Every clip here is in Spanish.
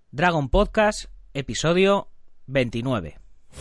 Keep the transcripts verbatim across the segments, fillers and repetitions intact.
Dragon Podcast, episodio veintinueve.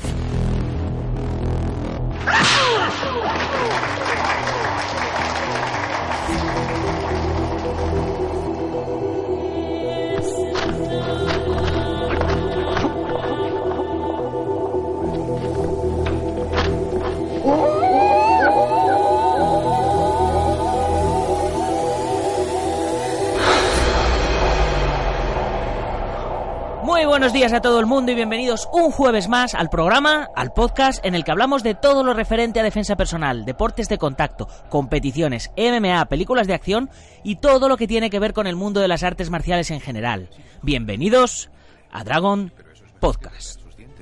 Muy buenos días a todo el mundo y bienvenidos un jueves más al programa, al podcast en el que hablamos de todo lo referente a defensa personal, deportes de contacto, competiciones, M M A, películas de acción y todo lo que tiene que ver con el mundo de las artes marciales en general. Bienvenidos a Dragon Podcast.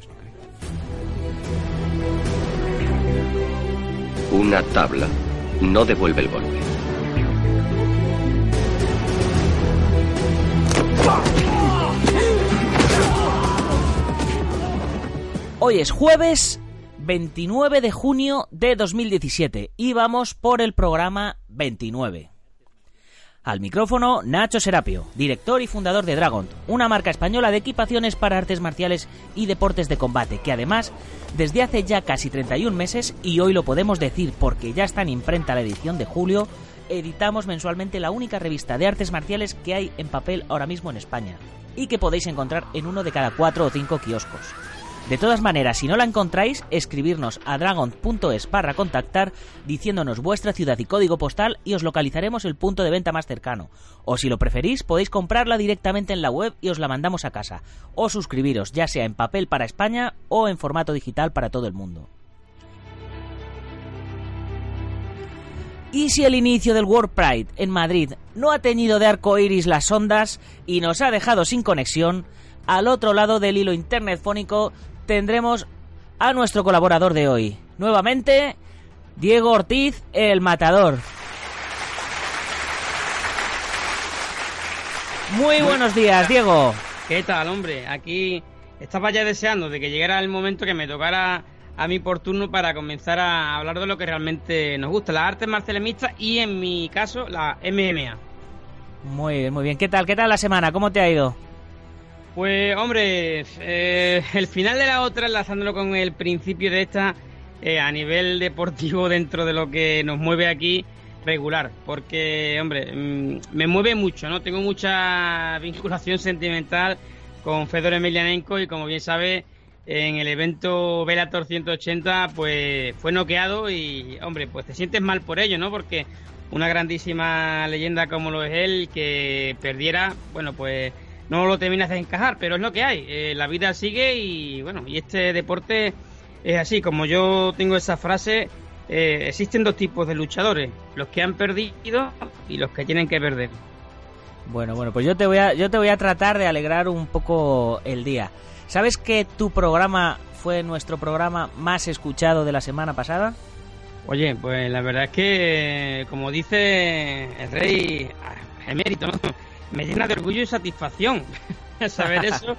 Una tabla no devuelve el golpe. Hoy es jueves veintinueve de junio de dos mil diecisiete y vamos por el programa veintinueve. Al micrófono, Nacho Serapio, director y fundador de Dragon, una marca española de equipaciones para artes marciales y deportes de combate, que además, desde hace ya casi treinta y un meses, y hoy lo podemos decir porque ya está en imprenta la edición de julio, editamos mensualmente la única revista de artes marciales que hay en papel ahora mismo en España, y que podéis encontrar en uno de cada cuatro o cinco kioscos. De todas maneras, si no la encontráis, escribirnos a dragon punto es barra contactar diciéndonos vuestra ciudad y código postal y os localizaremos el punto de venta más cercano. O si lo preferís, podéis comprarla directamente en la web y os la mandamos a casa. O suscribiros, ya sea en papel para España o en formato digital para todo el mundo. Y si el inicio del World Pride en Madrid no ha teñido de arco iris las ondas y nos ha dejado sin conexión, al otro lado del hilo internetfónico tendremos a nuestro colaborador de hoy. Nuevamente, Diego Ortiz, el matador. Muy buenos días, Diego. ¿Qué tal, hombre? Aquí estaba ya deseando de que llegara el momento que me tocara a mí por turno para comenzar a hablar de lo que realmente nos gusta, las artes marciales mixtas y, en mi caso, la M M A. Muy bien, muy bien. ¿Qué tal? ¿Qué tal la semana? ¿Cómo te ha ido? Pues, hombre, eh, el final de la otra, enlazándolo con el principio de esta, eh, a nivel deportivo, dentro de lo que nos mueve aquí, regular. Porque, hombre, mmm, me mueve mucho, ¿no? Tengo mucha vinculación sentimental con Fedor Emelianenko y, como bien sabe, en el evento Bellator ciento ochenta, pues fue noqueado y, hombre, pues te sientes mal por ello, ¿no? Porque una grandísima leyenda como lo es él, que perdiera, bueno, pues no lo terminas de encajar, pero es lo que hay. Eh, la vida sigue y, bueno, y este deporte es así. Como yo tengo esa frase, eh, existen dos tipos de luchadores: los que han perdido y los que tienen que perder. Bueno, bueno, pues yo te voy a, yo te voy a tratar de alegrar un poco el día. ¿Sabes que tu programa fue nuestro programa más escuchado de la semana pasada? Oye, pues la verdad es que, como dice el rey emérito, ¿no?, me llena de orgullo y satisfacción saber eso.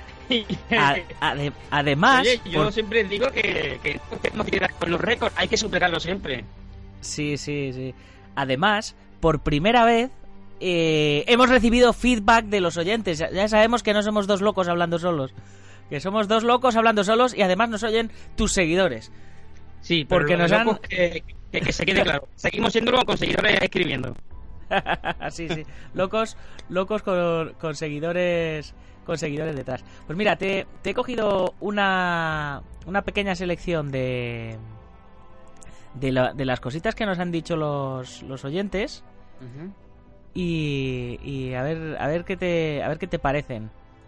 Ade- además, oye, yo por... siempre digo que, que no queda con los récords, hay que superarlo siempre. Sí, sí, sí. Además, por primera vez eh, hemos recibido feedback de los oyentes. Ya sabemos que no somos dos locos hablando solos, que somos dos locos hablando solos y además nos oyen tus seguidores. Sí, pero porque nos han que, que, que se quede claro, seguimos siendo con seguidores escribiendo. sí, sí, locos, locos con, con seguidores, con seguidores detrás. Pues mira, te, te he cogido una, una pequeña selección de de, la, de las cositas que nos han dicho los, los oyentes. Uh-huh. y, y a ver, a ver qué te, a ver qué te parecen.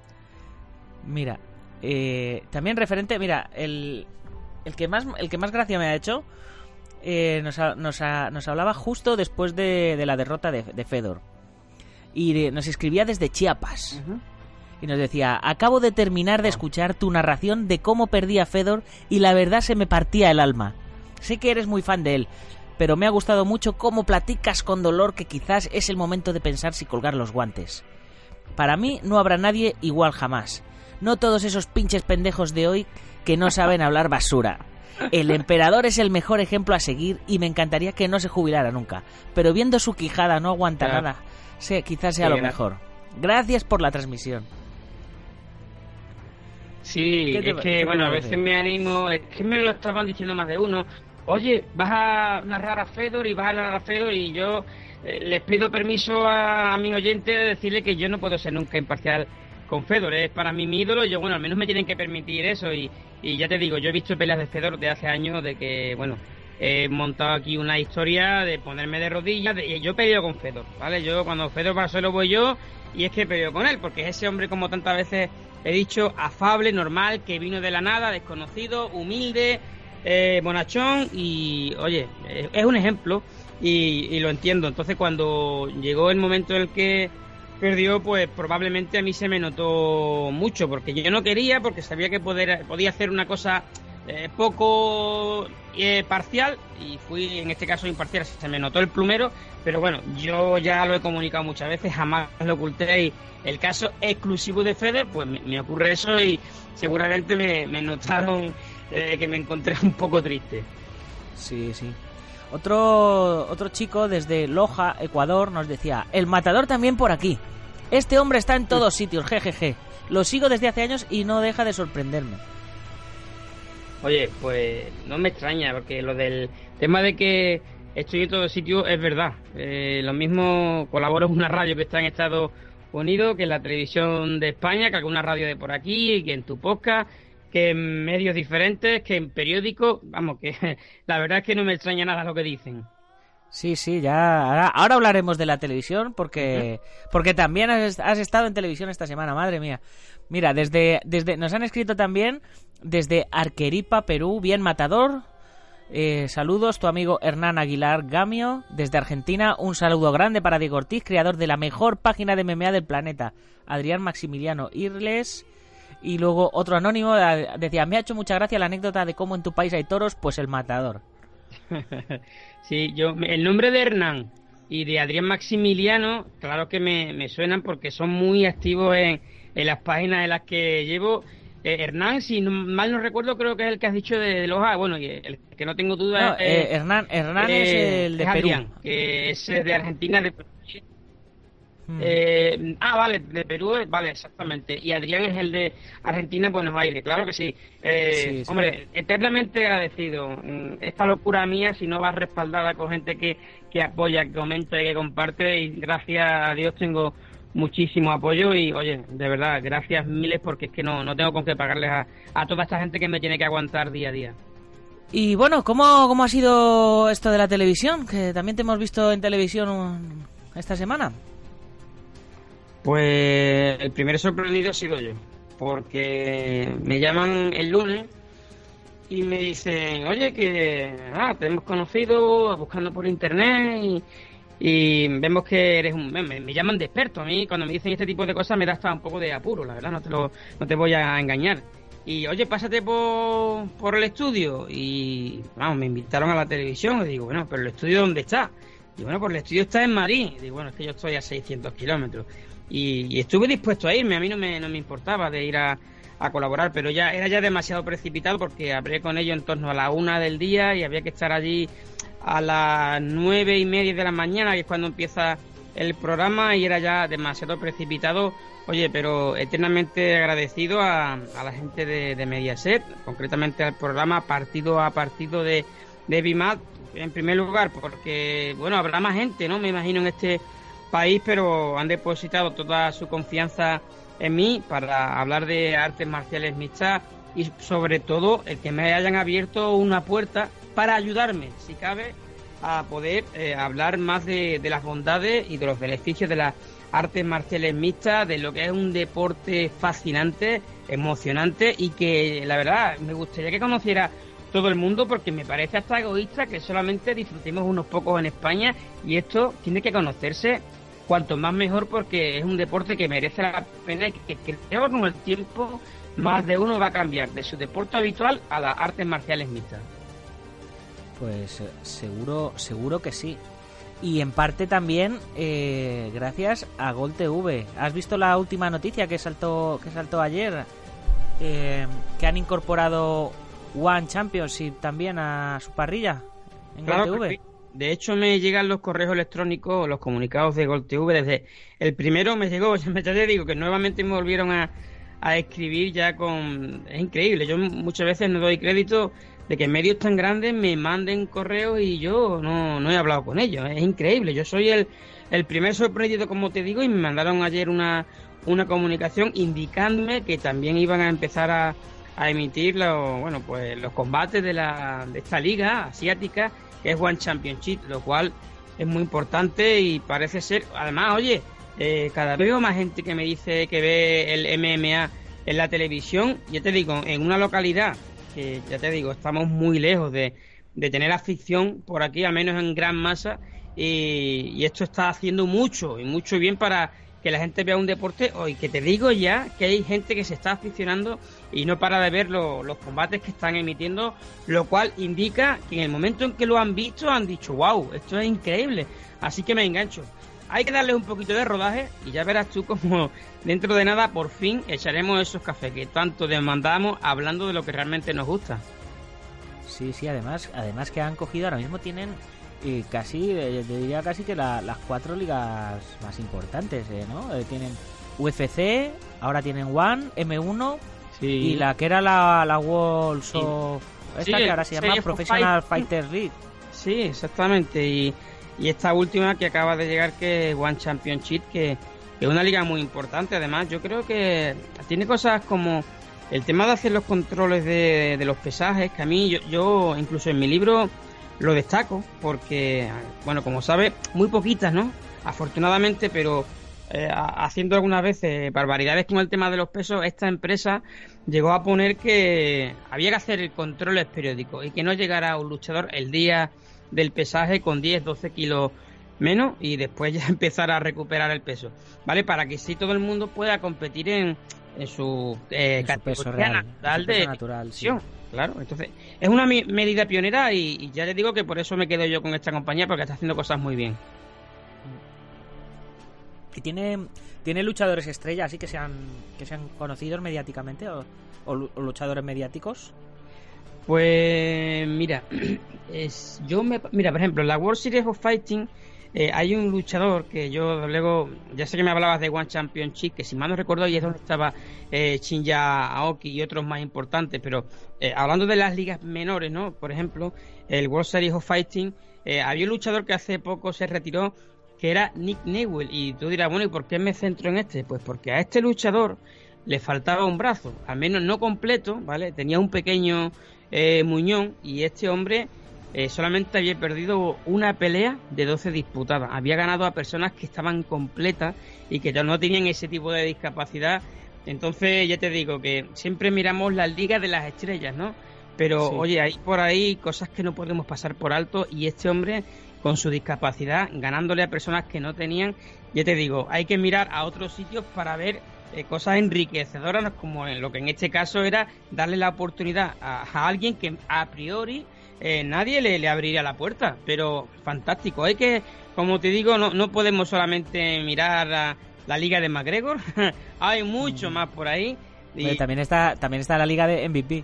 Mira, eh, también referente, mira, el, el que más, el que más gracia me ha hecho. Eh, nos, ha, nos, ha, nos hablaba justo después de, de la derrota de, de Fedor y de, nos escribía desde Chiapas. Uh-huh. Y nos decía: acabo de terminar de escuchar tu narración de cómo perdía Fedor y la verdad se me partía el alma. Sé que eres muy fan de él, pero me ha gustado mucho cómo platicas con dolor que quizás es el momento de pensar si colgar los guantes. Para mí no habrá nadie igual jamás, no todos esos pinches pendejos de hoy que no saben hablar basura. El emperador es el mejor ejemplo a seguir y me encantaría que no se jubilara nunca, pero viendo su quijada no aguanta claro. nada. Sí, quizás sea sí, lo mejor. Gracias por la transmisión. Sí, es que, bueno, a veces me animo, es que me lo estaban diciendo más de uno. Oye, vas a narrar a Fedor y vas a narrar a Fedor y yo eh, les pido permiso a, a mi oyente de decirle que yo no puedo ser nunca imparcial con Fedor, es para mí mi ídolo y yo, bueno, al menos me tienen que permitir eso y, y ya te digo, yo he visto peleas de Fedor de hace años de que, bueno, he montado aquí una historia de ponerme de rodillas de, y yo he peleado con Fedor, ¿vale? Yo cuando Fedor va al suelo voy yo y es que he peleado con él porque es ese hombre, como tantas veces he dicho, afable, normal, que vino de la nada, desconocido, humilde, eh, bonachón y, oye, es un ejemplo y, y lo entiendo. Entonces cuando llegó el momento en el que perdió, pues probablemente a mí se me notó mucho, porque yo no quería, porque sabía que poder, podía hacer una cosa eh, poco eh, parcial, y fui en este caso imparcial, se me notó el plumero, pero bueno, yo ya lo he comunicado muchas veces, jamás lo oculté, y el caso exclusivo de Fede, pues me, me ocurre eso, y seguramente me, me notaron eh, que me encontré un poco triste. Sí, sí. Otro, otro chico desde Loja, Ecuador, nos decía: el matador también por aquí. Este hombre está en todos sitios, jejeje. Lo sigo desde hace años y no deja de sorprenderme. Oye, pues no me extraña, porque lo del tema de que estoy en todos sitios es verdad. Eh, lo mismo colaboro en una radio que está en Estados Unidos, que en la televisión de España, que alguna radio de por aquí, que en tu podcast, que en medios diferentes, que en periódicos, vamos, que la verdad es que no me extraña nada lo que dicen. Sí, sí, ya. Ahora, ahora hablaremos de la televisión porque uh-huh. porque también has, has estado en televisión esta semana, madre mía. Mira, desde desde nos han escrito también desde Arqueripa, Perú, bien matador. Eh, saludos, tu amigo Hernán Aguilar Gamio. Desde Argentina, un saludo grande para Diego Ortiz, creador de la mejor página de M M A del planeta. Adrián Maximiliano Irles. Y luego otro anónimo decía: me ha hecho mucha gracia la anécdota de cómo en tu país hay toros, pues el matador. Sí, yo el nombre de Hernán y de Adrián Maximiliano, claro que me, me suenan porque son muy activos en, en las páginas en las que llevo. Eh, Hernán, si no, mal no recuerdo, creo que es el que has dicho de, de Loja. Bueno, y el que no tengo duda no, es... Eh, Hernán Hernán eh, es el de es Perú. Adrián, que es de Argentina, de Hmm. Eh, ah, vale, de Perú, vale, exactamente. Y Adrián es el de Argentina, Buenos Aires, claro que sí. Eh, sí, sí. Hombre, eternamente agradecido. Esta locura mía, si no va respaldada con gente que, que apoya, que comenta y que comparte, y gracias a Dios tengo muchísimo apoyo y, oye, de verdad, gracias miles, porque es que no, no tengo con qué pagarles a, a toda esta gente que me tiene que aguantar día a día. Y bueno, ¿cómo, cómo ha sido esto de la televisión? Que también te hemos visto en televisión esta semana. Pues el primer sorprendido ha sido yo, porque me llaman el lunes y me dicen: oye, que ah, te hemos conocido buscando por internet y, y vemos que eres un... Me, me llaman de experto. A mí cuando me dicen este tipo de cosas me da hasta un poco de apuro, la verdad, no te, lo, no te voy a engañar. Y oye, pásate por, por el estudio. Y vamos, me invitaron a la televisión y digo: bueno, pero el estudio ¿dónde está? Y bueno, pues el estudio está en Madrid. Y digo: bueno, es que yo estoy a seiscientos kilómetros. Y, y estuve dispuesto a irme, a mí no me, no me importaba de ir a, a colaborar, pero ya era ya demasiado precipitado, porque hablé con ellos en torno a la una del día y había que estar allí a las nueve y media de la mañana, que es cuando empieza el programa, y era ya demasiado precipitado. Oye, pero eternamente agradecido a, a la gente de, de Mediaset, concretamente al programa partido a partido de, de BIMAT, en primer lugar, porque, bueno, habrá más gente, ¿no? Me imagino en este país, pero han depositado toda su confianza en mí para hablar de artes marciales mixtas y sobre todo el que me hayan abierto una puerta para ayudarme, si cabe, a poder eh, hablar más de, de las bondades y de los beneficios de las artes marciales mixtas, de lo que es un deporte fascinante, emocionante, y que la verdad me gustaría que conociera todo el mundo, porque me parece hasta egoísta que solamente disfrutemos unos pocos en España, y esto tiene que conocerse cuanto más mejor, porque es un deporte que merece la pena y que creo que con el tiempo más de uno va a cambiar de su deporte habitual a las artes marciales mixtas. Pues seguro, seguro que sí. Y en parte también eh, gracias a Gol T V. ¿Has visto la última noticia que saltó que saltó ayer? Eh, que han incorporado One Championship también a su parrilla en claro Gol T V. De hecho, me llegan los correos electrónicos, los comunicados de Gol T V. Desde el primero me llegó, ya te digo que nuevamente me volvieron a, a escribir ya con... Es increíble, yo muchas veces no doy crédito de que medios tan grandes me manden correos y yo no, no he hablado con ellos. Es increíble, yo soy el, el primer sorprendido, como te digo, y me mandaron ayer una, una comunicación indicándome que también iban a empezar a, a emitir los, bueno, pues los combates de, la, de esta liga asiática, que es One Championship, lo cual es muy importante y parece ser... Además, oye, eh, cada vez veo más gente que me dice que ve el M M A en la televisión. Ya te digo, en una localidad que, ya te digo, estamos muy lejos de, de tener afición por aquí, al menos en gran masa, y, y esto está haciendo mucho, y mucho bien para que la gente vea un deporte. Hoy que te digo ya que hay gente que se está aficionando y no para de ver lo, los combates que están emitiendo, lo cual indica que en el momento en que lo han visto han dicho, wow, esto es increíble, así que me engancho. Hay que darle un poquito de rodaje y ya verás tú como dentro de nada por fin echaremos esos cafés que tanto demandamos, hablando de lo que realmente nos gusta. Sí, sí, además, además que han cogido, ahora mismo tienen y casi, eh, diría casi que la, las cuatro ligas más importantes, eh, ¿no? Eh, tienen U F C, ahora tienen One, M uno, sí, y la que era la, la World sí. of... Esta sí, que ahora se llama Professional Fighter League. Sí, exactamente, y, y esta última que acaba de llegar, que es One Championship, que, que es una liga muy importante. Además, yo creo que tiene cosas como el tema de hacer los controles de, de los pesajes, que a mí, yo, yo incluso en mi libro lo destaco, porque, bueno, como sabes, muy poquitas, ¿no? Afortunadamente, pero eh, haciendo algunas veces barbaridades con el tema de los pesos, esta empresa llegó a poner que había que hacer controles periódicos y que no llegara un luchador el día del pesaje con diez, doce kilos menos y después ya empezar a recuperar el peso, ¿vale? Para que sí todo el mundo pueda competir en, en su, eh, en su peso real, natural, en su peso de natural, sí. Claro, entonces es una mi- medida pionera y, y ya les digo que por eso me quedo yo con esta compañía, porque está haciendo cosas muy bien. ¿Y tiene tiene luchadores estrellas así que sean que sean conocidos mediáticamente o, o, o luchadores mediáticos? Pues mira, es, yo me mira, por ejemplo, en la World Series of Fighting eh, hay un luchador que yo luego, ya sé que me hablabas de One Championship, que si mal no recuerdo ahí es donde estaba eh, Shinya Aoki y otros más importantes, pero eh, hablando de las ligas menores, ¿no? Por ejemplo, el World Series of Fighting, eh, había un luchador que hace poco se retiró, que era Nick Newell, y tú dirás, bueno, ¿y por qué me centro en este? Pues porque a este luchador le faltaba un brazo, al menos no completo, ¿vale? Tenía un pequeño eh, muñón, y este hombre eh, solamente había perdido una pelea de doce disputadas. Había ganado a personas que estaban completas y que ya no tenían ese tipo de discapacidad. Entonces, ya te digo que siempre miramos las ligas de las estrellas, ¿no? Pero, sí, oye, hay por ahí cosas que no podemos pasar por alto, y este hombre, con su discapacidad, ganándole a personas que no tenían, ya te digo, hay que mirar a otros sitios para ver eh, cosas enriquecedoras, como en lo que en este caso era darle la oportunidad a, a alguien que a priori eh, nadie le, le abriría la puerta, pero fantástico. Hay que, como te digo, no, no podemos solamente mirar a la liga de McGregor, hay mucho mm. más por ahí. Y... Pero también está, también está la liga de M V P.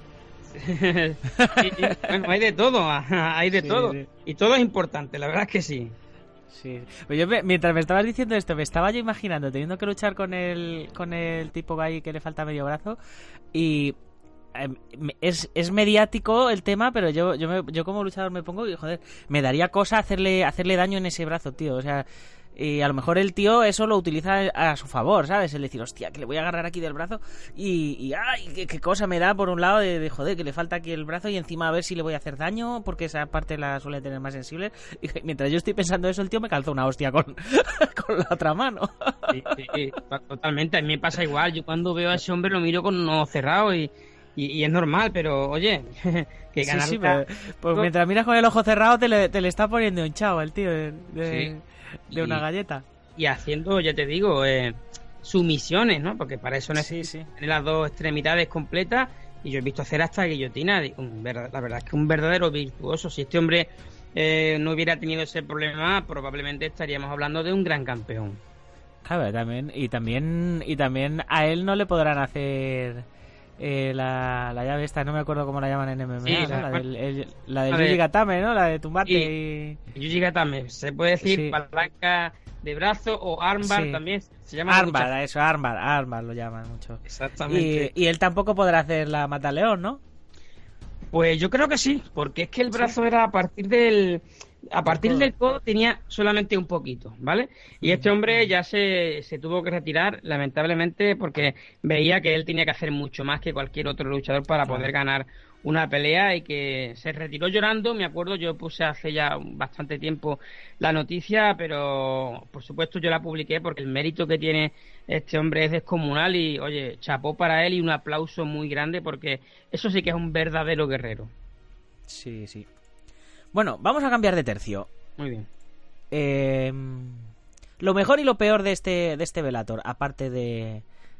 y, y, bueno, hay de todo, hay de sí, todo, sí. Y todo es importante, la verdad es que sí. Sí. Pues yo me, mientras me estabas diciendo esto, me estaba yo imaginando teniendo que luchar con el con el tipo ahí que le falta medio brazo, y eh, es, es mediático el tema, pero yo yo, me, yo como luchador me pongo y joder, me daría cosa hacerle hacerle daño en ese brazo, tío, o sea, y a lo mejor el tío eso lo utiliza a su favor, ¿sabes? El decir, hostia, que le voy a agarrar aquí del brazo y, y ay, qué, qué cosa me da por un lado de, de, joder, que le falta aquí el brazo y encima a ver si le voy a hacer daño porque esa parte la suele tener más sensible. Y mientras yo estoy pensando eso, el tío me calzó una hostia con, con la otra mano. Sí, sí, totalmente, a mí me pasa igual. Yo cuando veo a ese hombre lo miro con un ojo cerrado y... Y, y es normal, pero oye, que ganar... Sí, sí, pero, pues mientras miras con el ojo cerrado te le, te le está poniendo hinchado el tío de, de, sí. de una y, galleta. Y haciendo, ya te digo, eh, sumisiones, ¿no? Porque para eso necesitas sí, sí. tener las dos extremidades completas, y yo he visto hacer hasta guillotina. Un, la verdad es que un verdadero virtuoso. Si este hombre eh, no hubiera tenido ese problema, probablemente estaríamos hablando de un gran campeón. Claro, también, y también, y también a él no le podrán hacer... Eh, la, la llave esta, no me acuerdo cómo la llaman en M M A, sí, ¿no? la, la del el, la de Yuji Gatame, ¿no? La de tumbate y... Yuji Gatame, se puede decir sí. palanca de brazo, o armbar sí. también se llama. Armbar, eso, armbar, armbar lo llaman mucho. Exactamente. Y, y él tampoco podrá hacer la mataleón, ¿no? Pues yo creo que sí, porque es que el brazo ¿Sí? era a partir del a partir codo. del codo tenía solamente un poquito, ¿vale? Y este hombre ya se, se tuvo que retirar, lamentablemente, porque veía que él tenía que hacer mucho más que cualquier otro luchador para poder ganar una pelea, y que se retiró llorando. Me acuerdo, yo puse hace ya bastante tiempo la noticia, pero por supuesto yo la publiqué porque el mérito que tiene este hombre es descomunal, y oye, chapó para él y un aplauso muy grande, porque eso sí que es un verdadero guerrero. Sí, sí. Bueno, vamos a cambiar de tercio. Muy bien. Eh, lo mejor y lo peor de este de este Bellator, aparte de,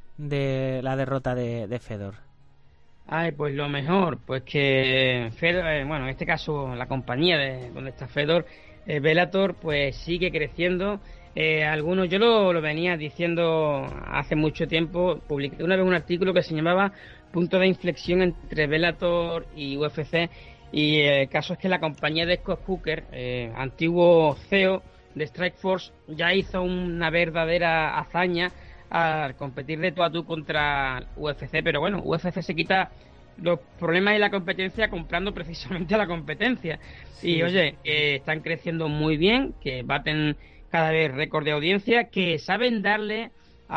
de la derrota de, de Fedor. Ay, pues lo mejor, pues que Fedor, eh, bueno, en este caso la compañía de donde está Fedor, eh, Bellator, pues sigue creciendo. Eh, algunos, yo lo, lo venía diciendo hace mucho tiempo, publiqué una vez un artículo que se llamaba Punto de inflexión entre Bellator y U F C, y eh, el caso es que la compañía de Scott Hooker, eh, antiguo C E O de Strikeforce, ya hizo una verdadera hazaña al competir de tú a tú contra U F C, pero bueno, U F C se quita los problemas y la competencia comprando precisamente a la competencia. Sí. Y oye, eh, están creciendo muy bien, que baten cada vez récord de audiencia, que saben darle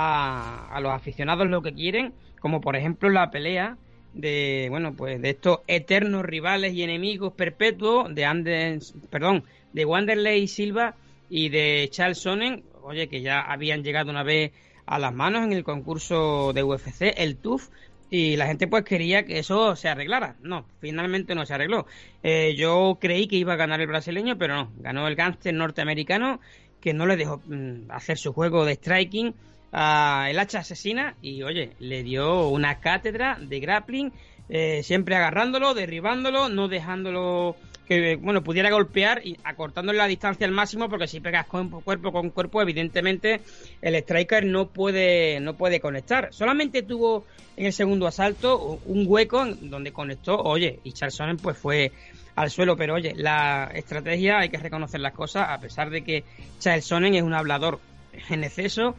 a, a los aficionados lo que quieren, como por ejemplo la pelea de, bueno, pues de estos eternos rivales y enemigos perpetuos de Anders, perdón, de Wanderlei Silva y de Charles Sonnen, oye, que ya habían llegado una vez a las manos en el concurso de U F C, el T U F, y la gente pues quería que eso se arreglara. No, finalmente no se arregló. Eh, yo creí que iba a ganar el brasileño, pero no, ganó el gángster norteamericano, que no le dejó mm, hacer su juego de striking a el hacha asesina, y oye, le dio una cátedra de grappling, eh, siempre agarrándolo, derribándolo, no dejándolo que, bueno, pudiera golpear y acortándole la distancia al máximo, porque si pegas con cuerpo con cuerpo, evidentemente el striker no puede no puede conectar. Solamente tuvo en el segundo asalto un hueco en donde conectó, oye, y Charles Sonnen pues fue al suelo, pero oye, la estrategia, hay que reconocer las cosas, a pesar de que Charles Sonnen es un hablador en exceso,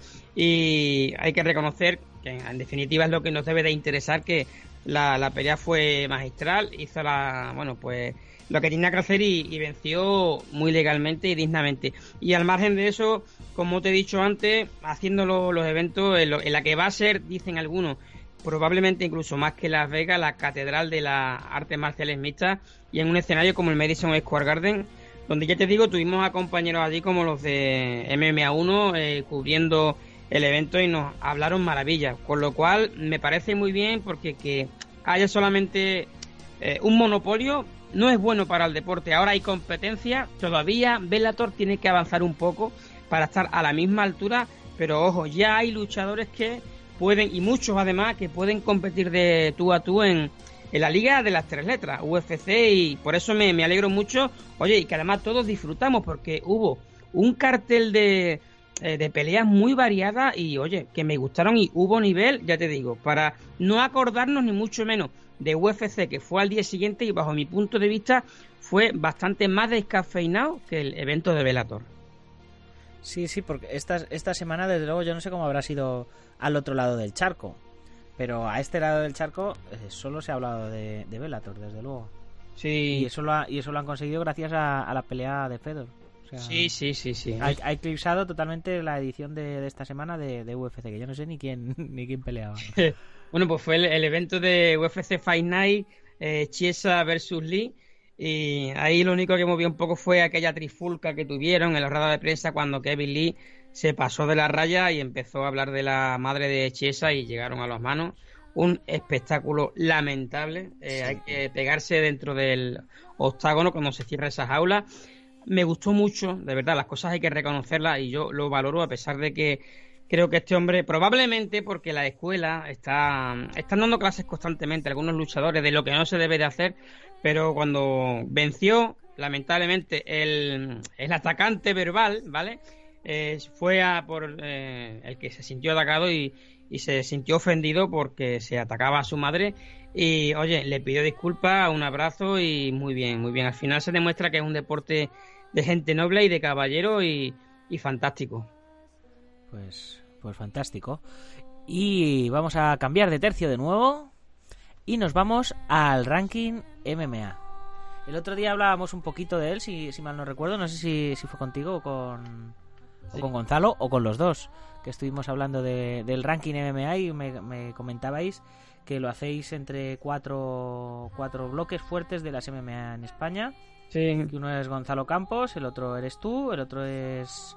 y hay que reconocer que en definitiva es lo que nos debe de interesar, que la, la pelea fue magistral, hizo la, bueno, pues lo que tenía que hacer, y, y venció muy legalmente y dignamente. Y al margen de eso, como te he dicho antes, haciendo lo, los eventos en, lo, en la que va a ser, dicen algunos, probablemente incluso más que Las Vegas, la catedral de las artes marciales mixtas, y en un escenario como el Madison Square Garden, donde ya te digo, tuvimos a compañeros allí como los de M M A uno eh, cubriendo el evento, y nos hablaron maravillas, con lo cual me parece muy bien, porque que haya solamente eh, un monopolio no es bueno para el deporte. Ahora hay competencia, todavía Bellator tiene que avanzar un poco para estar a la misma altura, pero ojo, ya hay luchadores que pueden, y muchos además, que pueden competir de tú a tú en, en la liga de las tres letras, U F C, y por eso me, me alegro mucho, oye, y que además todos disfrutamos, porque hubo un cartel de, eh, de peleas muy variadas, y oye, que me gustaron, y hubo nivel, ya te digo, para no acordarnos ni mucho menos de U F C, que fue al día siguiente, y bajo mi punto de vista fue bastante más descafeinado que el evento de Bellator. Sí, sí, porque esta, esta semana, desde luego, yo no sé cómo habrá sido al otro lado del charco, pero a este lado del charco eh, solo se ha hablado de, de Bellator, desde luego. Sí. Y eso lo, ha, y eso lo han conseguido gracias a, a la pelea de Fedor. O sea, sí, sí, sí, sí. Ha, ha eclipsado totalmente la edición de, de esta semana de, de U F C, que yo no sé ni quién ni quién peleaba. Bueno, pues fue el, el evento de U F C Fight Night, eh, Chiesa versus Lee, y ahí lo único que movió un poco fue aquella trifulca que tuvieron en la rueda de prensa cuando Kevin Lee se pasó de la raya y empezó a hablar de la madre de Chiesa, y llegaron a las manos. Un espectáculo lamentable, eh, sí. Hay que pegarse dentro del octágono cuando se cierra esa jaula. Me gustó mucho, de verdad, las cosas hay que reconocerlas, y yo lo valoro, a pesar de que creo que este hombre, probablemente porque la escuela está están dando clases constantemente a algunos luchadores de lo que no se debe de hacer, pero cuando venció, lamentablemente, el, el atacante verbal, ¿vale? Eh, fue a por eh, el que se sintió atacado y, y se sintió ofendido porque se atacaba a su madre, y oye, le pidió disculpas, un abrazo, y muy bien, muy bien. Al final se demuestra que es un deporte de gente noble y de caballero, y, y fantástico. Pues, pues fantástico. Y vamos a cambiar de tercio de nuevo y nos vamos al ranking M M A. El otro día hablábamos un poquito de él, si, si mal no recuerdo. No sé si, si fue contigo o con, sí. o con Gonzalo o con los dos, que estuvimos hablando de, del ranking M M A y me, me comentabais que lo hacéis entre cuatro, cuatro bloques fuertes de las M M A en España. Sí. Que uno es Gonzalo Campos, el otro eres tú, el otro es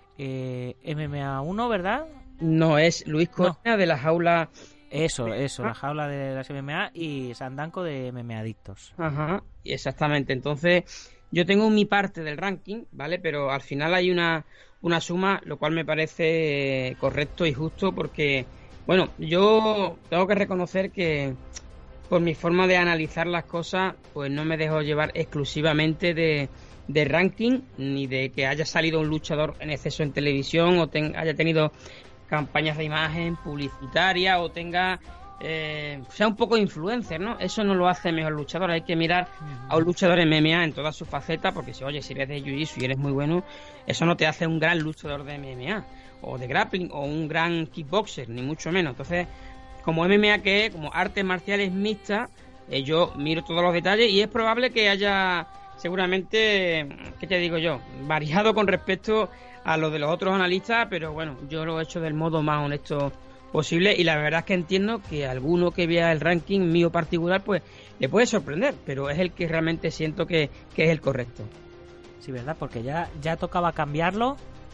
eh, M M A uno, ¿verdad? No, es Luis Corona no. de la jaula... Eso, eso, la jaula de las M M A y Sandanco de M M A Adictos. Ajá, exactamente. Entonces, yo tengo mi parte del ranking, ¿vale? Pero al final hay una, una suma, lo cual me parece correcto y justo porque, bueno, yo tengo que reconocer que por mi forma de analizar las cosas, pues no me dejo llevar exclusivamente de, de ranking, ni de que haya salido un luchador en exceso en televisión o ten, haya tenido campañas de imagen publicitaria o tenga eh, sea un poco influencer, ¿no? Eso no lo hace mejor luchador. Hay que mirar a un luchador M M A en todas sus facetas, porque si oye si eres de Jiu-Jitsu y eres muy bueno, eso no te hace un gran luchador de M M A o de grappling o un gran kickboxer, ni mucho menos. Entonces, como M M A que es, como artes marciales mixtas, eh, yo miro todos los detalles y es probable que haya seguramente, ¿qué te digo yo?, variado con respecto a lo de los otros analistas, pero bueno, yo lo he hecho del modo más honesto posible y la verdad es que entiendo que alguno que vea el ranking mío particular pues le puede sorprender, pero es el que realmente siento que, que es el correcto. Sí, verdad, porque ya, ya tocaba cambiarlo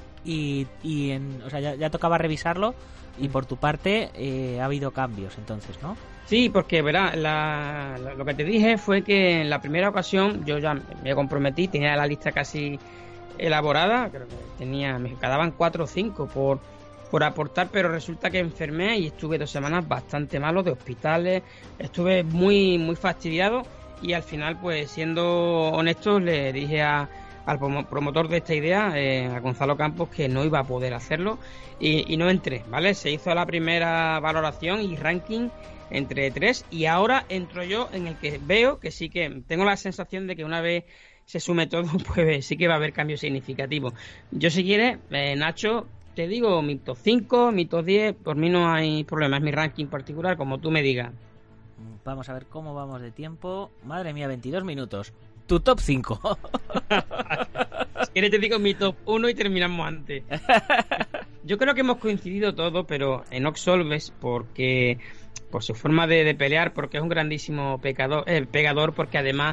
y, y en, o sea, ya, ya tocaba revisarlo y por tu parte eh, ha habido cambios entonces, ¿no? Sí, porque verá, la, la, lo que te dije fue que en la primera ocasión yo ya me comprometí, tenía la lista casi elaborada, creo que tenía, me quedaban cuatro o cinco por, por aportar, pero resulta que enfermé y estuve dos semanas bastante malo de hospitales, estuve muy muy fastidiado y al final, pues siendo honestos, le dije a, al promotor de esta idea, eh, a Gonzalo Campos, que no iba a poder hacerlo y, y no entré, ¿vale? Se hizo la primera valoración y ranking entre tres y ahora entro yo en el que veo que sí que tengo la sensación de que una vez se sume todo, pues sí que va a haber cambios significativos. Yo si quieres, eh, Nacho, te digo mi top cinco, mi top diez, por mí no hay problema, es mi ranking particular, como tú me digas. Vamos a ver cómo vamos de tiempo. Madre mía, veintidós minutos. Tu top cinco. Si quieres te digo mi top uno y terminamos antes. Yo creo que hemos coincidido todos, pero en Oxolves, porque por su forma de, de pelear, porque es un grandísimo pecador, eh, pegador, porque además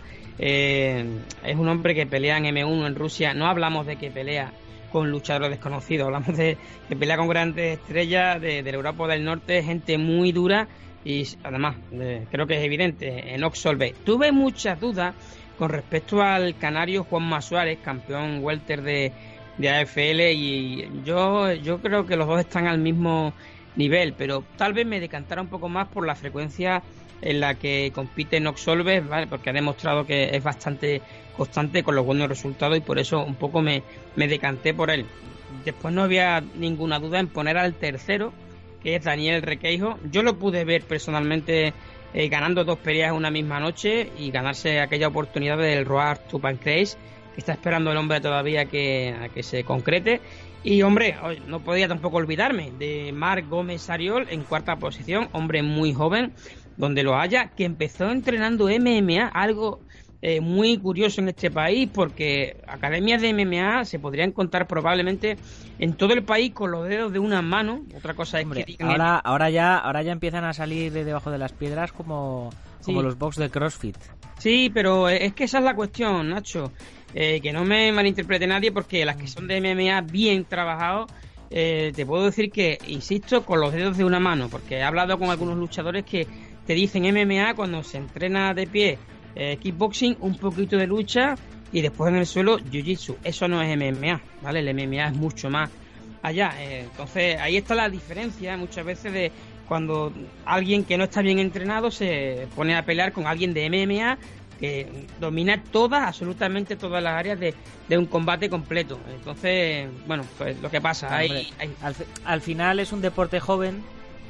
eh, es un hombre que pelea en M uno en Rusia. No hablamos de que pelea con luchadores desconocidos, hablamos de que pelea con grandes estrellas de, de Europa del Norte, gente muy dura y además eh, creo que es evidente en Oxolves. Tuve muchas dudas con respecto al canario Juanma Suárez, campeón welter de, de A F L, y yo, yo creo que los dos están al mismo nivel, pero tal vez me decantara un poco más por la frecuencia en la que compite en Oxolves, ¿vale? Porque ha demostrado que es bastante constante con los buenos resultados y por eso un poco me, me decanté por él. Después no había ninguna duda en poner al tercero, que es Daniel Requeijo. Yo lo pude ver personalmente eh, ganando dos peleas en una misma noche y ganarse aquella oportunidad del Road to Pancrase, que está esperando el hombre todavía que, a que se concrete. Y hombre, no podía tampoco olvidarme de Marc Gómez Ariol en cuarta posición, hombre muy joven, donde lo haya, que empezó entrenando M M A, algo eh, muy curioso en este país, porque academias de M M A se podrían contar probablemente en todo el país con los dedos de una mano. Otra cosa es hombre, que digan ahora, el... ahora ya, ahora ya empiezan a salir de debajo de las piedras como, como sí. los box de CrossFit. Sí, pero es que esa es la cuestión, Nacho. Eh, que no me malinterprete nadie, porque las que son de M M A bien trabajados, eh, te puedo decir que, insisto, con los dedos de una mano, porque he hablado con algunos luchadores que te dicen M M A cuando se entrena de pie, eh, kickboxing, un poquito de lucha y después en el suelo jiu-jitsu. Eso no es M M A, ¿vale? El M M A es mucho más allá. Eh, entonces ahí está la diferencia muchas veces de cuando alguien que no está bien entrenado se pone a pelear con alguien de M M A que domina todas, absolutamente todas las áreas de, de un combate completo. Entonces, bueno, pues lo que pasa, hay, hay... Al, al final es un deporte joven,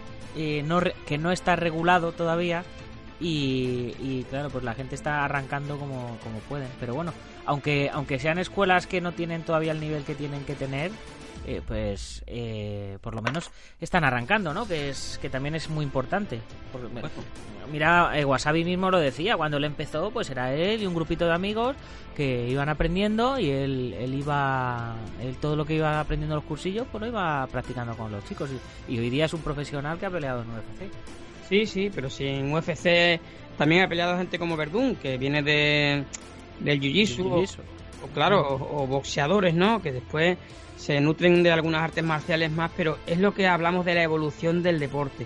eh, no re, que no está regulado todavía y, y claro, pues la gente está arrancando como, como pueden. Pero bueno, aunque aunque sean escuelas que no tienen todavía el nivel que tienen que tener, eh, pues eh, por lo menos están arrancando, ¿no? Que es que también es muy importante. Porque, bueno, mira, eh, Wasabi mismo lo decía, cuando él empezó, pues era él y un grupito de amigos que iban aprendiendo y él, él iba, él todo lo que iba aprendiendo en los cursillos, pues lo iba practicando con los chicos y, y hoy día es un profesional que ha peleado en U F C. Sí, sí, pero si en U F C también ha peleado gente como Verdún, que viene de del jiu-jitsu, o, o claro, o, o boxeadores, ¿no? Que después se nutren de algunas artes marciales más, pero es lo que hablamos de la evolución del deporte.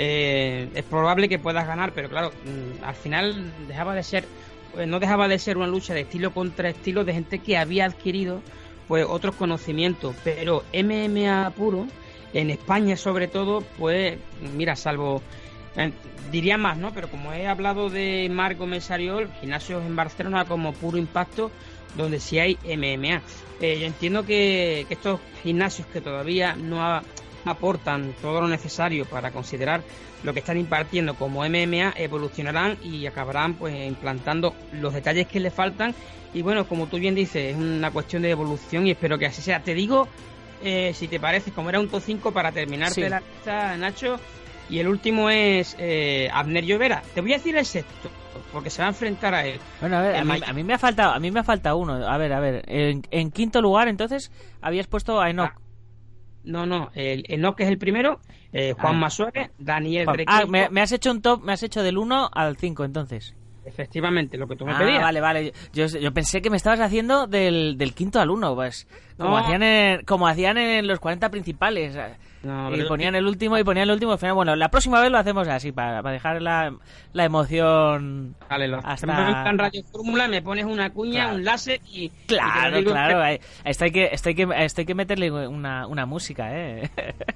Eh, es probable que puedas ganar, pero claro, al final dejaba de ser, pues no dejaba de ser una lucha de estilo contra estilo de gente que había adquirido pues otros conocimientos, pero M M A puro, en España sobre todo, pues mira, salvo, eh, diría más, ¿no? Pero como he hablado de Marc Gómez Ariol, gimnasios en Barcelona como Puro Impacto, donde sí hay M M A. Eh, yo entiendo que, que estos gimnasios que todavía no ha, aportan todo lo necesario para considerar lo que están impartiendo como M M A evolucionarán y acabarán pues implantando los detalles que le faltan. Y bueno, como tú bien dices, es una cuestión de evolución y espero que así sea. Te digo, eh, si te parece, como era un top cinco para terminarte sí. la lista, Nacho, y el último es eh, Abner Llobera. Te voy a decir el sexto, porque se va a enfrentar a él. Bueno, a ver, a mí, a mí me ha faltado, a mí me ha faltado uno. A ver, a ver, en, en quinto lugar, entonces, habías puesto a Enoch. Ah, no, no, el Enoch es el primero, eh, Juan ah. Masuárez, Daniel Juan, Requeijo. Ah, me, me has hecho un top, me has hecho del uno al cinco, entonces. Efectivamente, lo que tú me ah, pedías. Vale, vale. Yo, yo pensé que me estabas haciendo del, del quinto al uno, pues. Como, no. hacían en, como hacían en los cuarenta principales. No, y ponían el último y ponían el último al final. Bueno, la próxima vez lo hacemos así, para, para dejar la, la emoción. Vale, lo hasta... me en Radio Fórmula, me pones una cuña, claro. un láser y. Claro, y claro. Que... Esto, hay que, esto, hay que, esto hay que meterle una, una música, ¿eh?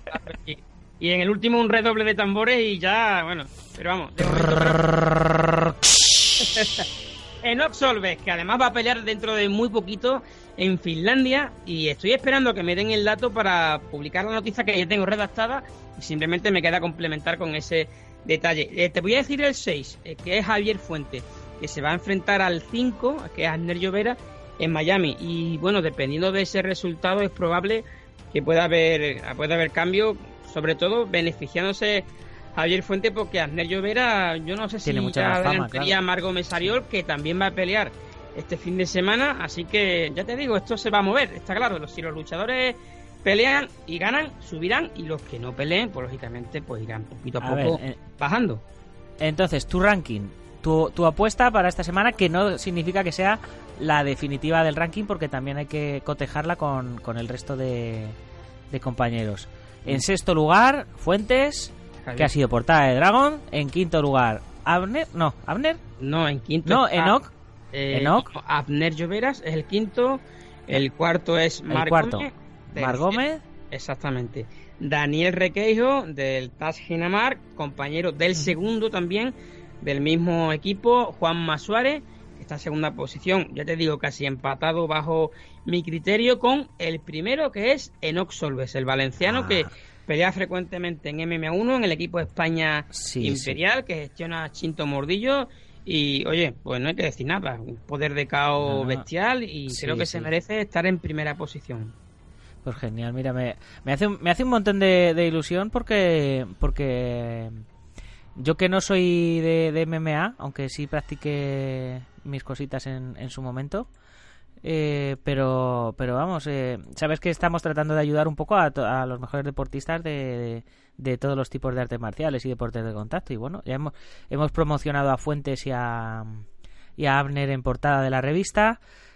Y, y en el último un redoble de tambores y ya, bueno. Pero vamos. De Enoch Solves, que además va a pelear dentro de muy poquito en Finlandia, y estoy esperando que me den el dato para publicar la noticia que ya tengo redactada y simplemente me queda complementar con ese detalle. Eh, te voy a decir el seis, eh, que es Javier Fuentes, que se va a enfrentar al cinco, que es Abner Llobera, en Miami, y bueno, dependiendo de ese resultado es probable que pueda haber, pueda haber cambio, sobre todo beneficiándose Javier Fuente, porque Abner Llobera, yo no sé si ya adelantaría a Marc Gómez Ariol, que también va a pelear este fin de semana, así que ya te digo, esto se va a mover, está claro. Si los luchadores pelean y ganan, subirán, y los que no peleen, pues lógicamente pues irán poquito a, a poco ver, eh, bajando. Entonces, tu ranking, tu, tu apuesta para esta semana, que no significa que sea la definitiva del ranking, porque también hay que cotejarla con, con el resto de, de compañeros. En sexto lugar, Fuentes, Javier, que ha sido portada de Dragon. En quinto lugar, Abner. No, Abner. No, en quinto. No, Enoch. Eh, Enoch. Abner Lloveras es el quinto. El cuarto es Marc Gómez. Marc Gómez. Exactamente. Daniel Requeijo del T A S Ginamar, compañero del segundo también del mismo equipo. Juan Masuárez, que está en segunda posición, ya te digo, casi empatado bajo mi criterio con el primero, que es Enoch Solves, el valenciano, ah. que pelea frecuentemente en M M A uno, en el equipo España sí, Imperial, sí. que gestiona Chinto Mordillo. Y oye, pues no hay que decir nada, un poder de K O no, bestial, y sí, creo que sí. se merece estar en primera posición. Pues genial, mira, me, me hace me hace un montón de, de ilusión porque porque yo, que no soy de, de M M A, aunque sí practiqué mis cositas en, en su momento, eh, pero pero vamos, eh, sabes que estamos tratando de ayudar un poco a, a los mejores deportistas de, de, de todos los tipos de artes marciales y deportes de contacto, y bueno, ya hemos, hemos promocionado a Fuentes y a, y a Abner en portada de la revista.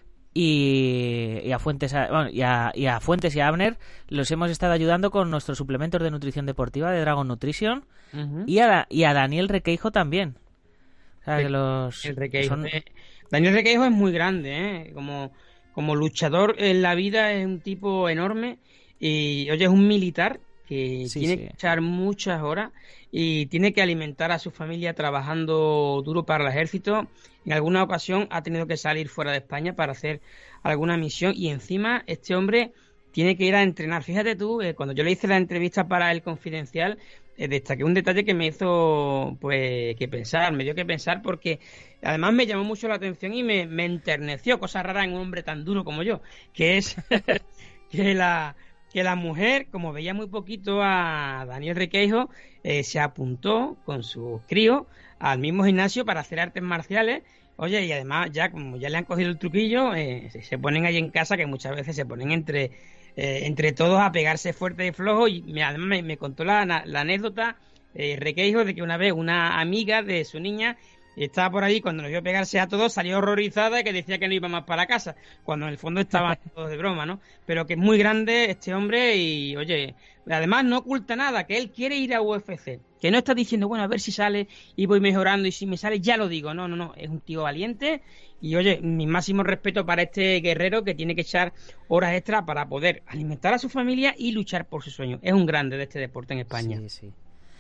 Y, y a Fuentes a, bueno, y, a, y a Fuentes y a Abner los hemos estado ayudando con nuestros suplementos de nutrición deportiva de Dragon Nutrition, uh-huh. y, a, y a Daniel Requeijo también. O sea, que los, el Requeijo. Son... Eh, Daniel Requeijo es muy grande, ¿eh? Como, como luchador en la vida es un tipo enorme, y oye, es un militar que sí, tiene sí. que echar muchas horas y tiene que alimentar a su familia trabajando duro para el ejército. En alguna ocasión ha tenido que salir fuera de España para hacer alguna misión, y encima este hombre tiene que ir a entrenar. Fíjate tú, eh, cuando yo le hice la entrevista para El Confidencial, eh, destaqué un detalle que me hizo pues que pensar, me dio que pensar, porque además me llamó mucho la atención y me, me enterneció, cosa rara en un hombre tan duro como yo, que es que la... que que la mujer, como veía muy poquito a Daniel Requeijo, eh, se apuntó con sus críos al mismo gimnasio para hacer artes marciales. Oye, y además ya como ya le han cogido el truquillo, eh, se, se ponen ahí en casa, que muchas veces se ponen entre eh, entre todos a pegarse fuerte y flojo. Y me, además me, me contó la, la anécdota eh, Requeijo de que una vez una amiga de su niña estaba por ahí, cuando nos vio pegarse a todos, salió horrorizada y que decía que no iba más para casa, cuando en el fondo estaban todos de broma, ¿no? Pero que es muy grande este hombre y, oye, además no oculta nada, que él quiere ir a U F C, que no está diciendo, bueno, a ver si sale y voy mejorando y si me sale ya lo digo, no, no, no, es un tío valiente y, oye, mi máximo respeto para este guerrero que tiene que echar horas extra para poder alimentar a su familia y luchar por sus sueños. Es un grande de este deporte en España. Sí, sí.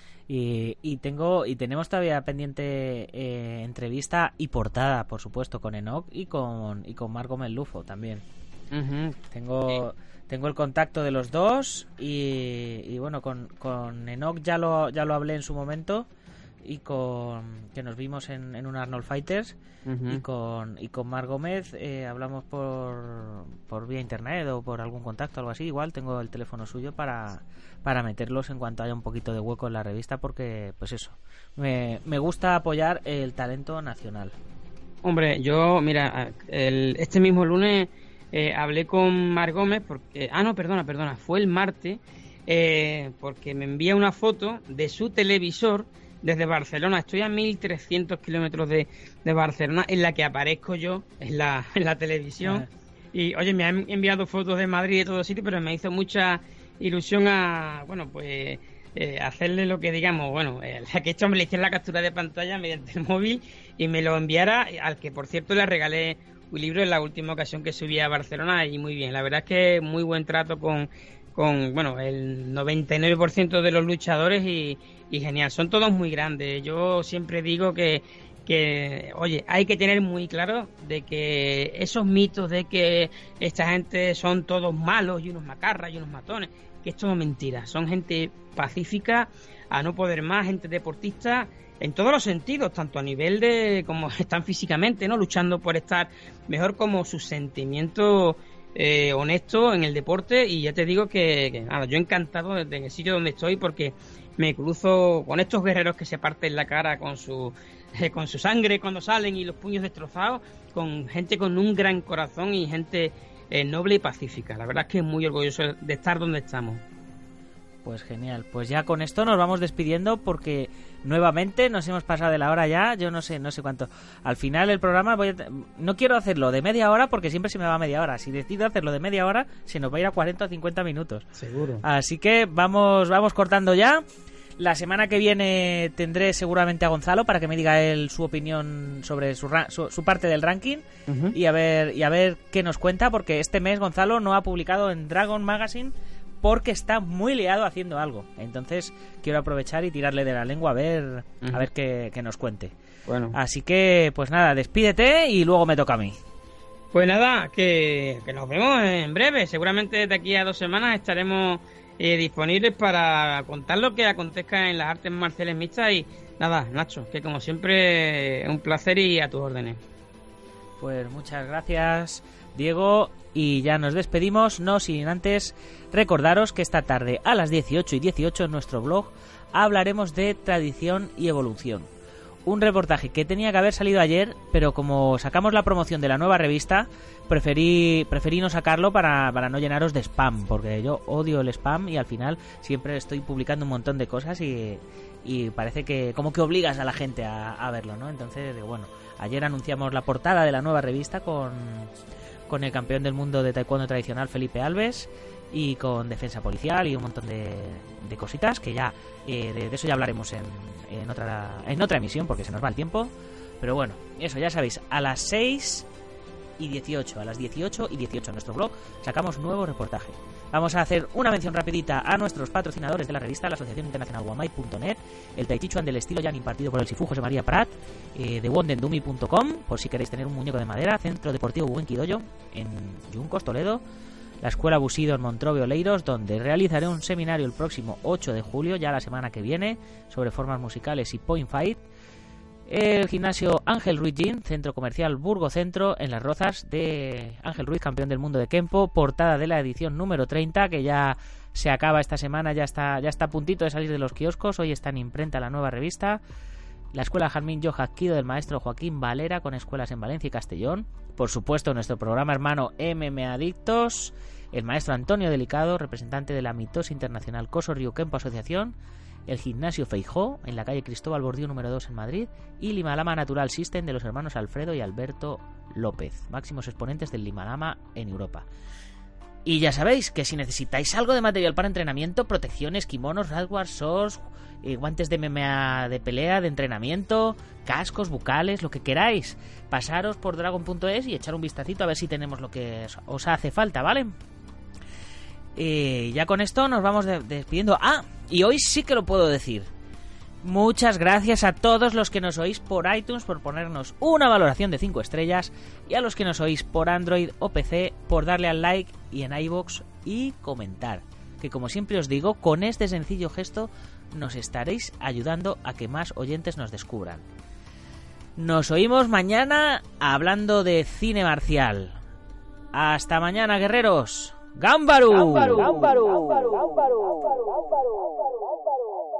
Y, y tengo y tenemos todavía pendiente eh, entrevista y portada, por supuesto, con Enoch y con y con Marco Mellufo también. Uh-huh. Tengo tengo el contacto de los dos y, y bueno, con, con Enoch ya lo ya lo hablé en su momento y con que nos vimos en, en un Arnold Fighters. Uh-huh. y con y con Mar Gómez eh, hablamos por por vía internet o por algún contacto, algo así. Igual tengo el teléfono suyo para para meterlos en cuanto haya un poquito de hueco en la revista, porque pues eso, me, me gusta apoyar el talento nacional. Hombre, yo mira, el, este mismo lunes eh, hablé con Mar Gómez porque ah no perdona perdona fue el martes eh, porque me envía una foto de su televisor desde Barcelona. Estoy a mil trescientos kilómetros de, de Barcelona, en la que aparezco yo en la, en la televisión. Ah. Y, oye, me han enviado fotos de Madrid y de todo sitio, pero me hizo mucha ilusión a, bueno, pues, eh, hacerle lo que digamos, bueno, eh, a que este hombre le hiciera la captura de pantalla mediante el móvil y me lo enviara, al que, por cierto, le regalé un libro en la última ocasión que subí a Barcelona y muy bien. La verdad es que muy buen trato con... con, bueno, el noventa y nueve por ciento de los luchadores y, y genial, son todos muy grandes. Yo siempre digo que, que, oye, hay que tener muy claro de que esos mitos de que esta gente son todos malos y unos macarras y unos matones, que es todo mentira, son gente pacífica a no poder más, gente deportista en todos los sentidos, tanto a nivel de como están físicamente, ¿no? Luchando por estar mejor, como sus sentimientos Eh, honesto en el deporte. Y ya te digo que, que nada, yo encantado desde el sitio donde estoy, porque me cruzo con estos guerreros que se parten la cara con su eh, con su sangre cuando salen y los puños destrozados, con gente con un gran corazón y gente eh, noble y pacífica. La verdad es que muy orgulloso de estar donde estamos. Pues genial, pues ya con esto nos vamos despidiendo, porque nuevamente nos hemos pasado de la hora ya, yo no sé, no sé cuánto. Al final el programa voy a t- no quiero hacerlo de media hora, porque siempre se me va media hora. Si decido hacerlo de media hora, se nos va a ir a cuarenta o cincuenta minutos. Seguro. Así que vamos, vamos cortando ya. La semana que viene tendré seguramente a Gonzalo para que me diga él su opinión sobre su, ra- su, su parte del ranking. Uh-huh. y a ver y a ver qué nos cuenta, porque este mes Gonzalo no ha publicado en Dragon Magazine porque está muy liado haciendo algo. Entonces quiero aprovechar y tirarle de la lengua a ver uh-huh. a ver qué, qué nos cuente. Bueno. Así que, pues nada, despídete y luego me toca a mí. Pues nada, que, que nos vemos en breve. Seguramente de aquí a dos semanas estaremos eh, disponibles para contar lo que acontezca en las artes marciales mixtas. Y nada, Nacho, que como siempre es un placer y a tus órdenes. Pues muchas gracias, Diego, y ya nos despedimos, no sin antes recordaros que esta tarde a las dieciocho y dieciocho en nuestro blog hablaremos de tradición y evolución. Un reportaje que tenía que haber salido ayer, pero como sacamos la promoción de la nueva revista, preferí, preferí no sacarlo para, para no llenaros de spam, porque yo odio el spam y al final siempre estoy publicando un montón de cosas y, y parece que como que obligas a la gente a, a verlo, ¿no? Entonces, bueno, ayer anunciamos la portada de la nueva revista con, con el campeón del mundo de taekwondo tradicional Felipe Alves y con defensa policial y un montón de, de cositas que ya eh, de, de eso ya hablaremos en, en otra en otra emisión, porque se nos va el tiempo. Pero bueno, eso ya sabéis, a las seis y dieciocho, a las dieciocho y dieciocho en nuestro blog sacamos nuevo reportaje. Vamos a hacer una mención rapidita a nuestros patrocinadores de la revista, la Asociación Internacional Guamai punto net, el Tai Chi Chuan del estilo Yan impartido por el Sifu José María Prat, eh, de Wondendumi punto com, por si queréis tener un muñeco de madera, Centro Deportivo Buen Quidoyo en Yuncos, Toledo, la Escuela Busido en Montrobe, Oleiros, donde realizaré un seminario el próximo ocho de julio, ya la semana que viene, sobre formas musicales y point fight. El gimnasio Ángel Ruiz Gym, centro comercial Burgo Centro, en Las Rozas, de Ángel Ruiz, campeón del mundo de Kempo, portada de la edición número treinta, que ya se acaba esta semana, ya está, ya está a puntito de salir de los kioscos. Hoy está en imprenta la nueva revista. La escuela Jarmín Joja Kido del maestro Joaquín Valera, con escuelas en Valencia y Castellón. Por supuesto, nuestro programa hermano M M A Adictos. El maestro Antonio Delicado, representante de la Mitosis Internacional Coso Río Kempo Asociación. El gimnasio Feijó, en la calle Cristóbal Bordío número dos en Madrid. Y Limalama Natural System, de los hermanos Alfredo y Alberto López, máximos exponentes del Limalama en Europa. Y ya sabéis que si necesitáis algo de material para entrenamiento, protecciones, kimonos, radwars, shorts, eh, guantes de M M A de pelea, de entrenamiento, cascos, bucales, lo que queráis, pasaros por dragon punto es y echar un vistacito a ver si tenemos lo que os hace falta, ¿vale? Eh, ya con esto nos vamos de- despidiendo. Ah, y hoy sí que lo puedo decir. Muchas gracias a todos los que nos oís por iTunes por ponernos una valoración de cinco estrellas, y a los que nos oís por Android o P C por darle al like y en iVoox y comentar, que como siempre os digo, con este sencillo gesto nos estaréis ayudando a que más oyentes nos descubran. Nos oímos mañana hablando de cine marcial. Hasta mañana, guerreros. ¡Gámbaru! ¡Gámbaru! ¡Gámbaru! ¡Gámbaru! ¡Gámbaru! ¡Gámbaru!